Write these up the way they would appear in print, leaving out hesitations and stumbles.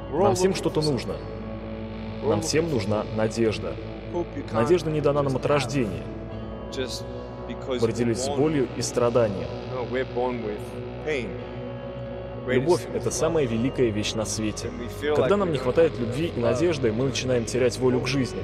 Нам всем что-то нужно. Нам всем нужна надежда. Надежда не дана нам от рождения. Мы родились с болью и страданием. Любовь — это самая великая вещь на свете. Когда нам не хватает любви и надежды, мы начинаем терять волю к жизни.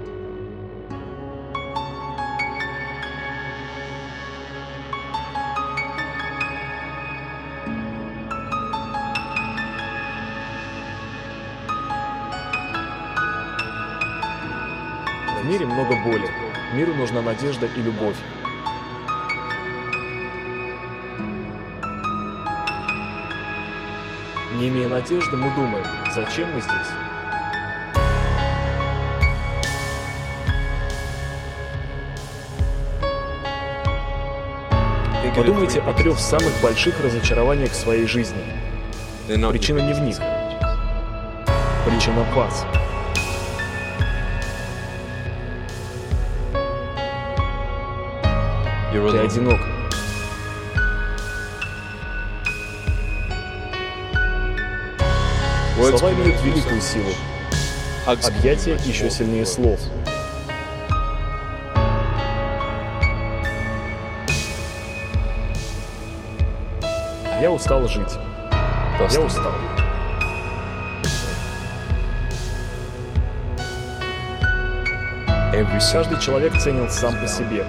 В мире много боли. Миру нужна надежда и любовь. Не имея надежды, мы думаем, зачем мы здесь? Подумайте о 3 самых больших разочарованиях в своей жизни. Причина не в них. Причина в вас. Ты одинок. Слова имеют великую силу. Объятия еще сильнее слов. Я устал жить. Я устал. Каждый человек ценен сам по себе.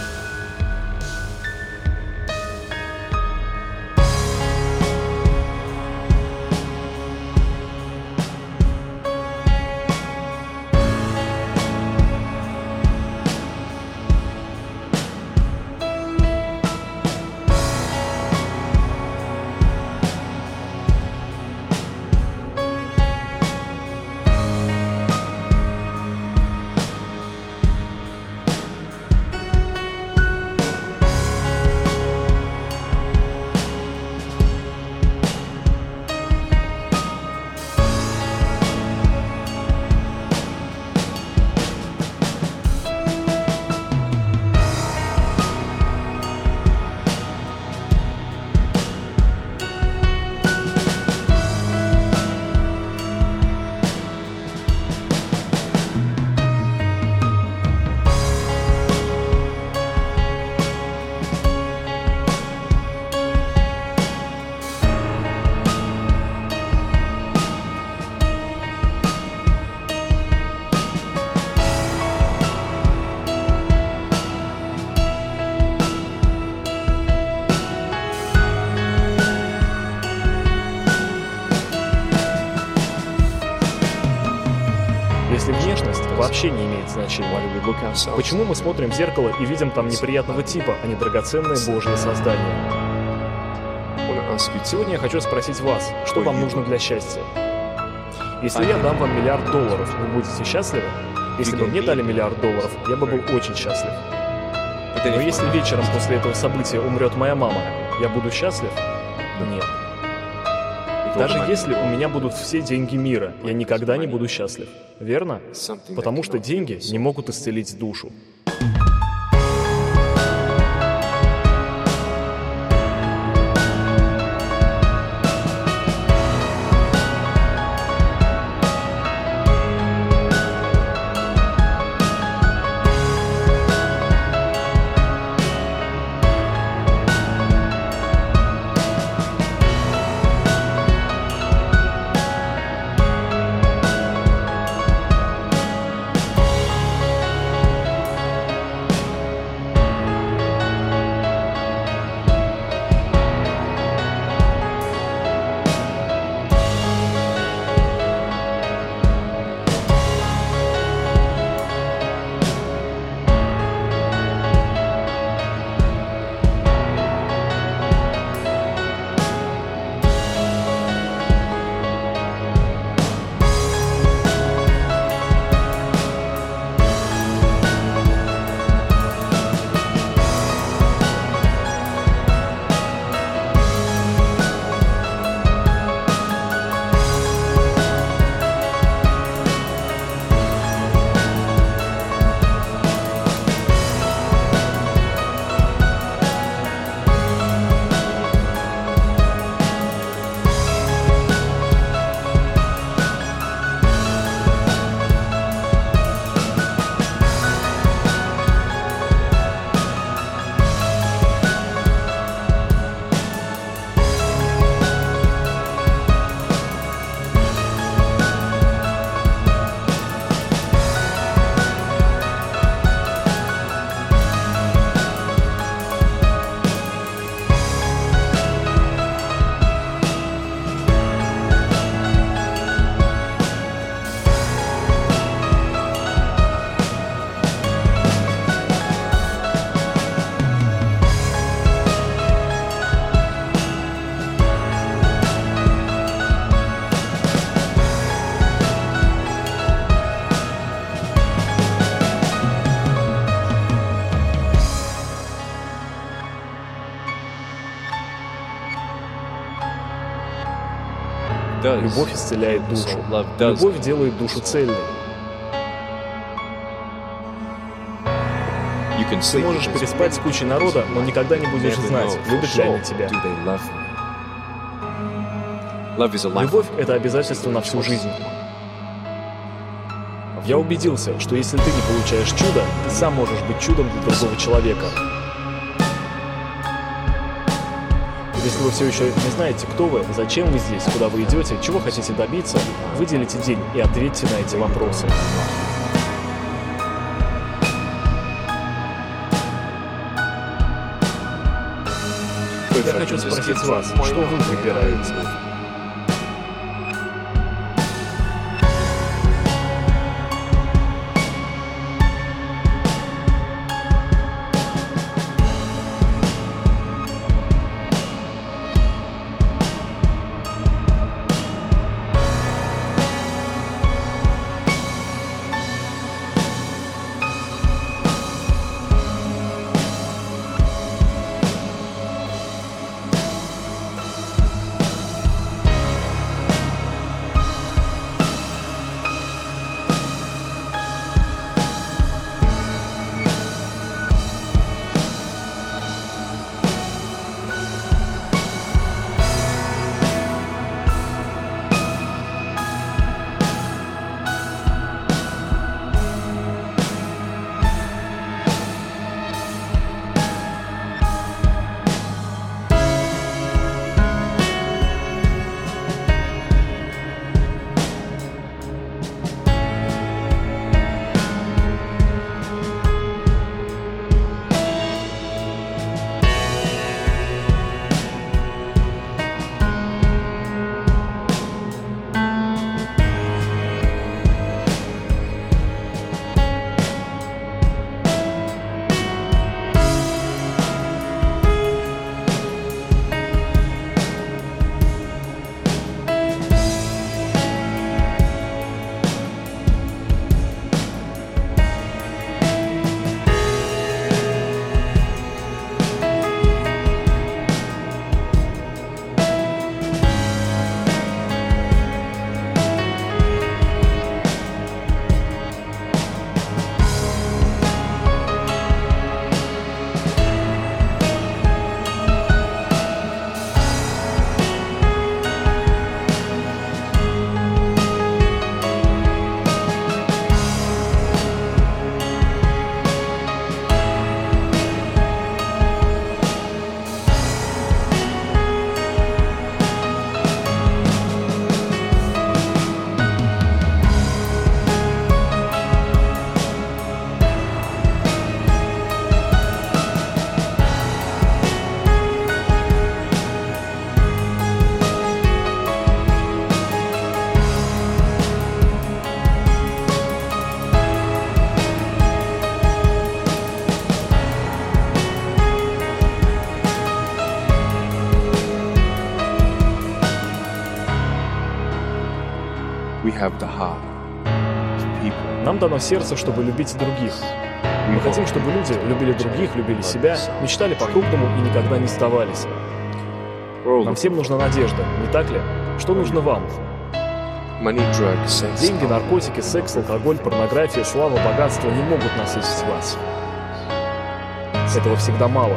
Если внешность вообще не имеет значения. Почему мы смотрим в зеркало и видим там неприятного типа, а не драгоценное Божье создание? Сегодня я хочу спросить вас, что вам нужно для счастья? Если я дам вам $1 миллиард, вы будете счастливы? Если бы мне дали $1 миллиард, я бы был очень счастлив. Но если вечером после этого события умрет моя мама, я буду счастлив? Нет. Даже если у меня будут все деньги мира, я никогда не буду счастлив. Верно? Потому что деньги не могут исцелить душу. Любовь исцеляет душу. Любовь делает душу цельной. Ты можешь переспать с кучей народа, но никогда не будешь знать, любят ли они тебя. Любовь — это обязательство на всю жизнь. Я убедился, что если ты не получаешь чудо, ты сам можешь быть чудом для другого человека. Если вы все еще не знаете, кто вы, зачем вы здесь, куда вы идете, чего хотите добиться, выделите день и ответьте на эти вопросы. Я хочу спросить вас, что вы выбираете? Нам дано сердце, чтобы любить других. Мы хотим, чтобы люди любили других, любили себя, мечтали по-крупному и никогда не сдавались. Нам всем нужна надежда, не так ли? Что нужно вам? Деньги, наркотики, секс, алкоголь, порнография, слава, богатство не могут насытить вас. Этого всегда мало.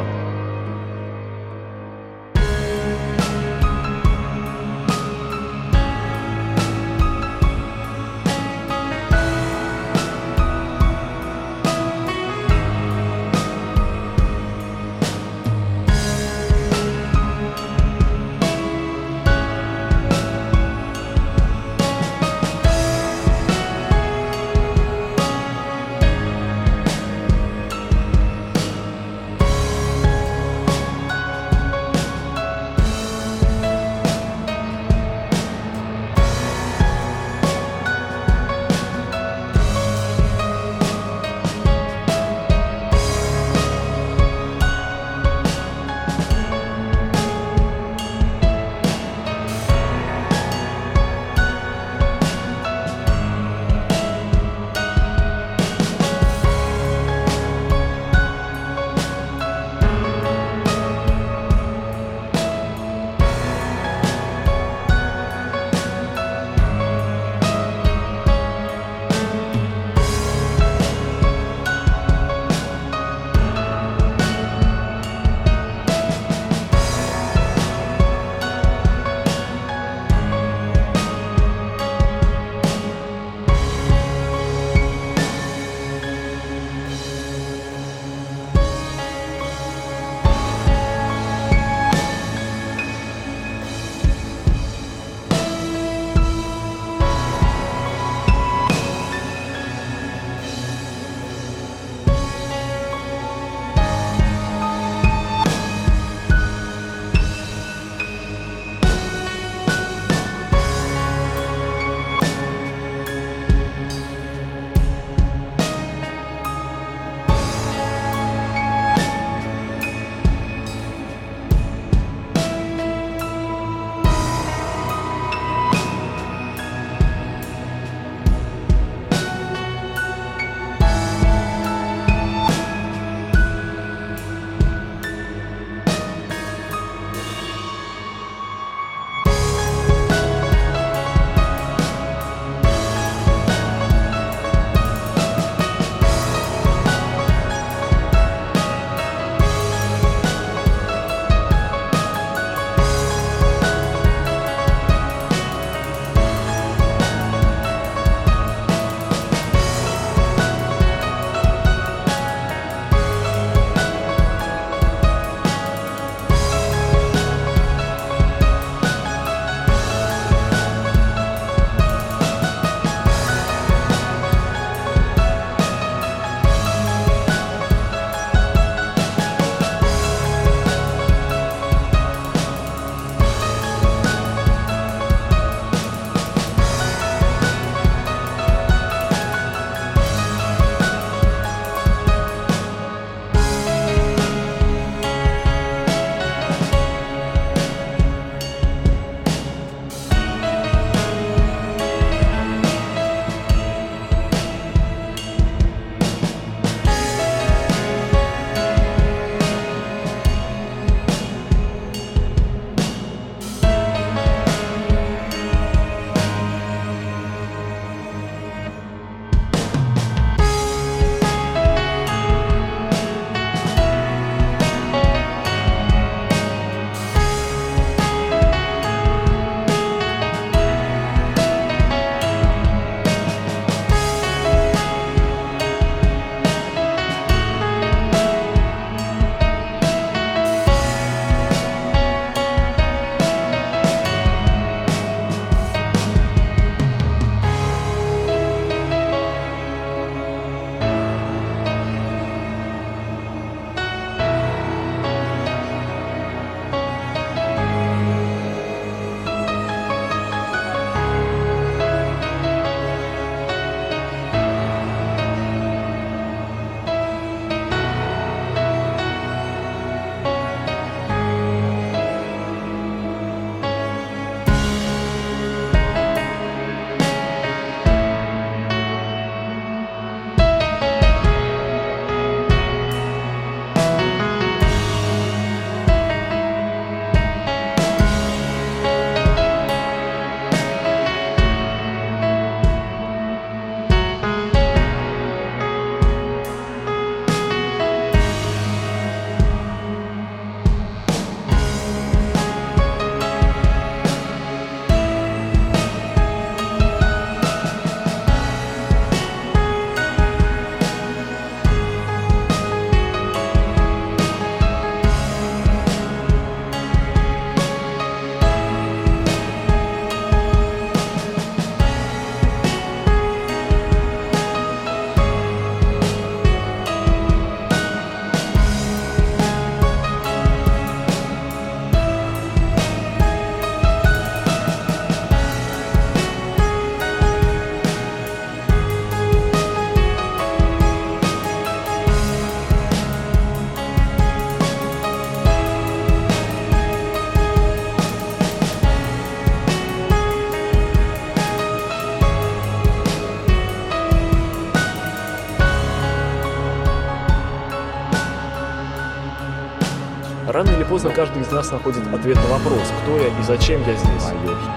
Рано или поздно каждый из нас находит ответ на вопрос, кто я и зачем я здесь.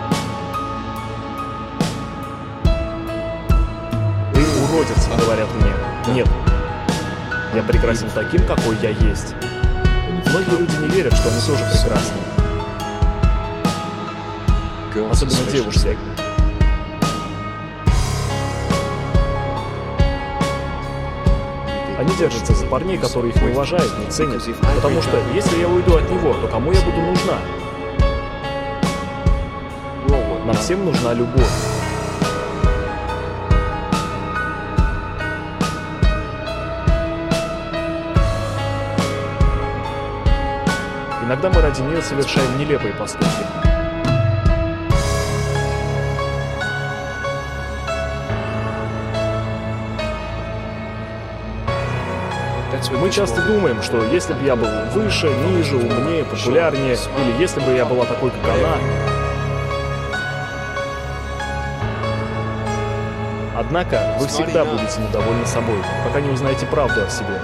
Ты уродец, говорят мне. Нет. Я прекрасен таким, какой я есть. Многие люди не верят, что они тоже прекрасны. Особенно девушки. Они держатся за парней, которые их не уважают, не ценят. Потому что если я уйду от него, то кому я буду нужна? Нам всем нужна любовь. Иногда мы ради нее совершаем нелепые поступки. Мы часто думаем, что если бы я был выше, ниже, умнее, популярнее, или если бы я была такой, как она. Однако вы всегда будете недовольны собой, пока не узнаете правду о себе.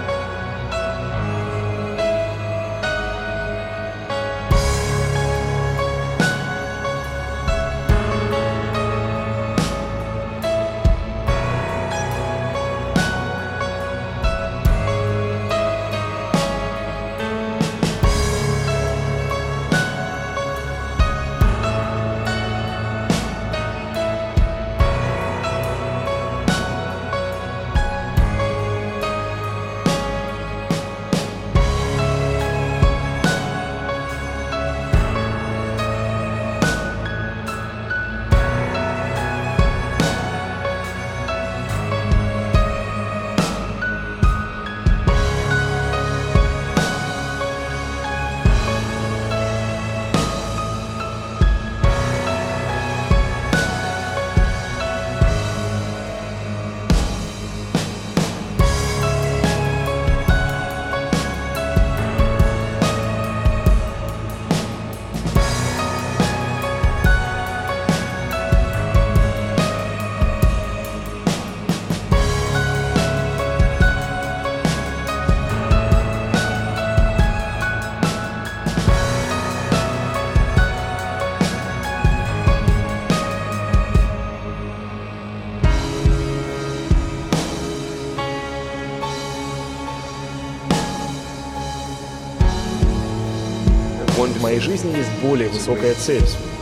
В моей жизни есть более высокая цель.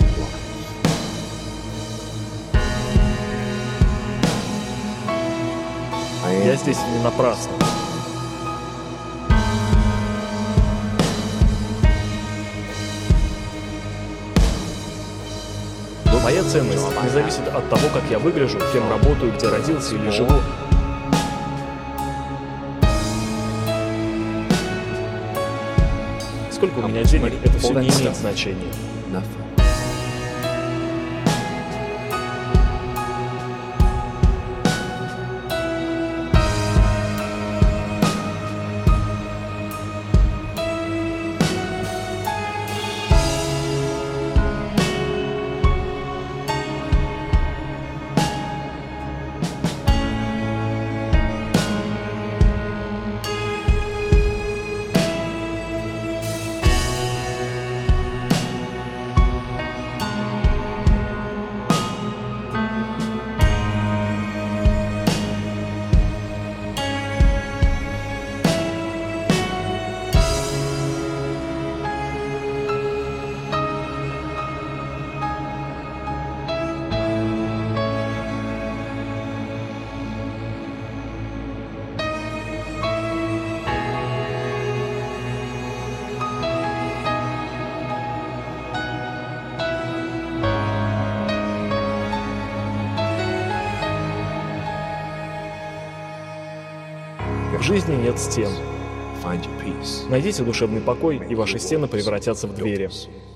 Я здесь не напрасно. Моя ценность не зависит от того, как я выгляжу, кем работаю, где родился или живу. Сколько у меня денег, это все не имеет значения. В жизни нет стен. Найдите душевный покой, и ваши стены превратятся в двери.